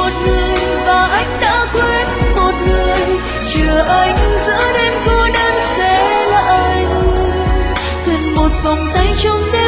một người và anh đã quên một người, chờ anh giữa đêm cô đơn sẽ là anh, cần một vòng tay trong đêm